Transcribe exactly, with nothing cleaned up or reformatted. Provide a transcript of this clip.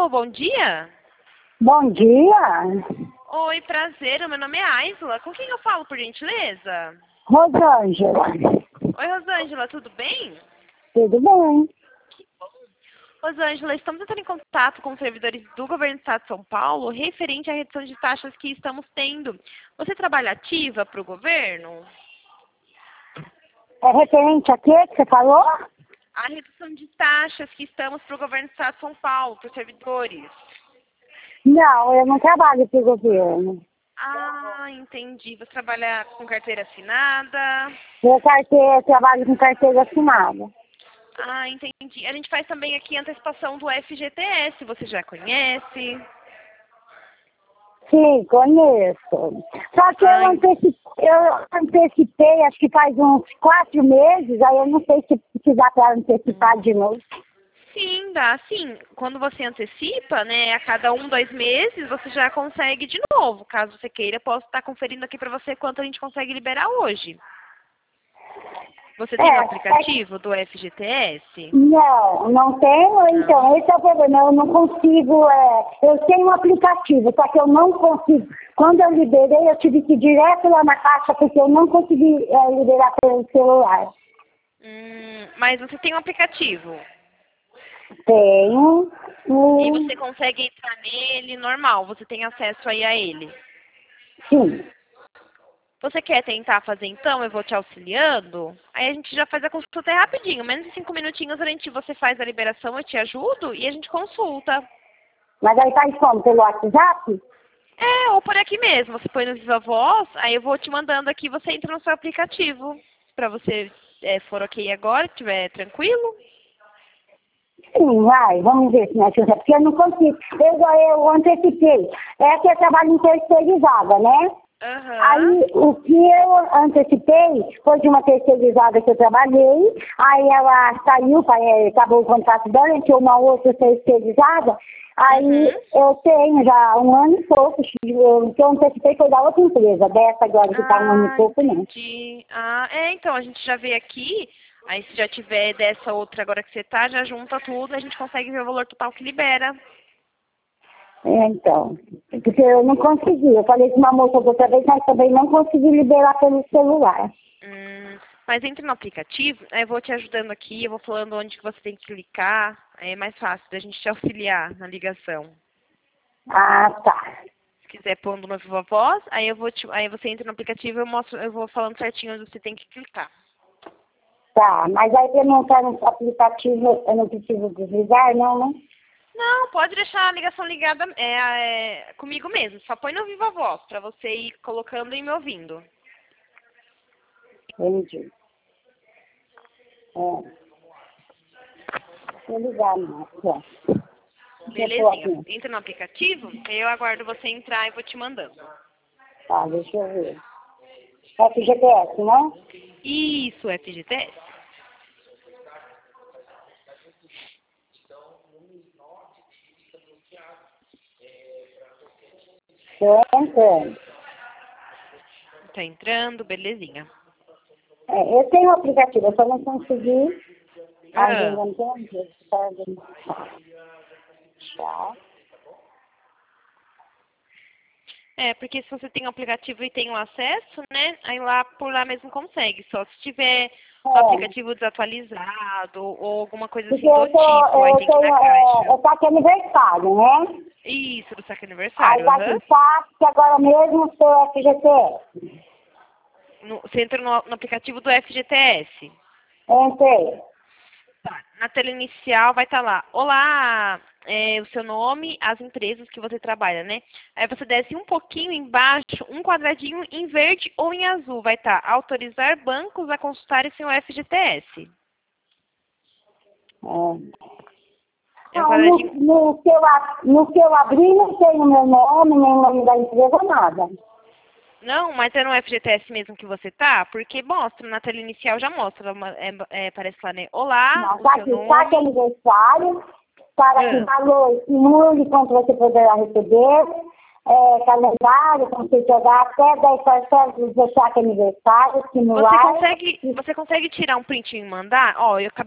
Alô, bom dia? Bom dia, Oi, prazer, meu nome é Aisla. Com quem eu falo, por gentileza? Rosângela. Oi, Rosângela, tudo bem? Tudo bem? Rosângela, estamos entrando em contato com os servidores do Governo do Estado de São Paulo referente à redução de taxas que estamos tendo. Você trabalha ativa para o governo? É referente a quê que você falou? A redução de taxas que estamos para o Governo do Estado de São Paulo, para os servidores. Não, eu não trabalho para o governo. Ah, entendi. Você trabalha com carteira assinada? Eu carteira, trabalho com carteira assinada. Ah, entendi. A gente faz também aqui a antecipação do F G T S, você já conhece? Sim, conheço. Só que eu Ai. antecipei, eu antecipei, acho que faz uns quatro meses, aí eu não sei se, se dá para antecipar de novo. Sim, dá sim. Quando você antecipa, né, a cada um, dois meses, você já consegue de novo. Caso você queira, eu posso estar conferindo aqui para você quanto a gente consegue liberar hoje. Você tem o É, aplicativo do F G T S? Não, não tenho, então, Não. esse é o problema, eu não consigo, é, eu tenho um aplicativo, só que eu não consigo, quando eu liberei, eu tive que ir direto lá na caixa, porque eu não consegui é, liberar pelo celular. Hum, mas você tem um aplicativo Tenho, e hum, você consegue entrar nele normal, você tem acesso aí a ele. sim, Você quer tentar fazer então? Eu vou te auxiliando. Aí a gente já faz a consulta é rapidinho. Menos de cinco minutinhos a gente, você faz a liberação, eu te ajudo e a gente consulta. mas aí faz como, pelo WhatsApp? É, ou por aqui mesmo. Você põe no Viva Voz, aí eu vou te mandando aqui, você entra no seu aplicativo. Pra você é, for ok agora, estiver tranquilo. Sim, vai, vamos ver se nós conseguimos, porque eu não consigo, eu, eu antecipei, é que eu trabalho em terceirizada, né? Aham. Aí, o que eu antecipei foi de uma terceirizada que eu trabalhei, aí ela saiu, é, acabou o contrato dela, entrou uma outra terceirizada, aí Uhum. eu tenho já um ano e pouco, o que eu antecipei foi da outra empresa, dessa agora que está um ano e Ah, pouco, não. entendi. Ah, é, então, a gente já vê aqui, aí se já tiver dessa outra agora que você tá, já junta tudo, a gente consegue ver o valor total que libera. É, então, porque eu não consegui, eu falei com uma moça outra vez, mas também não consegui liberar pelo celular. Hum, mas entre no aplicativo, aí eu vou te ajudando aqui, eu vou falando onde que você tem que clicar, aí é mais fácil da gente te auxiliar na ligação. Ah, tá. Se quiser pondo no Viva Voz, aí eu vou te, aí você entra no aplicativo e eu mostro, eu vou falando certinho onde você tem que clicar. Tá, mas aí pra não estar no aplicativo, eu não preciso desligar, não, né? Não, pode deixar a ligação ligada é, é, comigo mesmo, só põe no Viva Voz, pra você ir colocando e me ouvindo. Entendi. É. Deixa eu ligar, não. Ó. Deixa eu pôr Belezinha. aqui. Entra no aplicativo, aí eu aguardo você entrar e vou te mandando. Tá, deixa eu ver. F G T S, né? Isso, F G T S. Tô entrando. Tá entrando, belezinha. É, eu tenho o aplicativo, eu só não consegui. Ainda Ah. não tenho. Tá. É, porque se você tem o aplicativo e tem o acesso, né, aí lá por lá mesmo consegue. Só se tiver o É, aplicativo desatualizado ou alguma coisa porque assim do eu tipo, tô, aí eu tem que ir na tenho, é, caixa. eu tô aqui aniversário, né? Isso, do saque Aí aniversário, tá aham. aqui, tá, que agora mesmo sou F G T S. No- Você entra no, no aplicativo do F G T S. Entrei. Tá. Na tela inicial vai estar lá, olá, é, o seu nome, as empresas que você trabalha, né? Aí você desce um pouquinho embaixo, um quadradinho em verde ou em azul, vai estar autorizar bancos a consultarem seu F G T S. É. É um Ah, no, quadradinho. no, que eu, a- no que eu abri não tem o meu nome, nem o nome da empresa, nada. Não, mas é no F G T S mesmo que você tá? Porque mostra, na tela inicial já mostra, uma- é, é, parece lá, né? Olá, Não, o tá seu aqui, saque nome. aniversário, para que Ah. valor simule quanto você poderá receber, é, calendário, como você jogar até dez parcelas do saque aniversário, Você simular. consegue, você consegue tirar um print e me mandar? Ó, eu acabei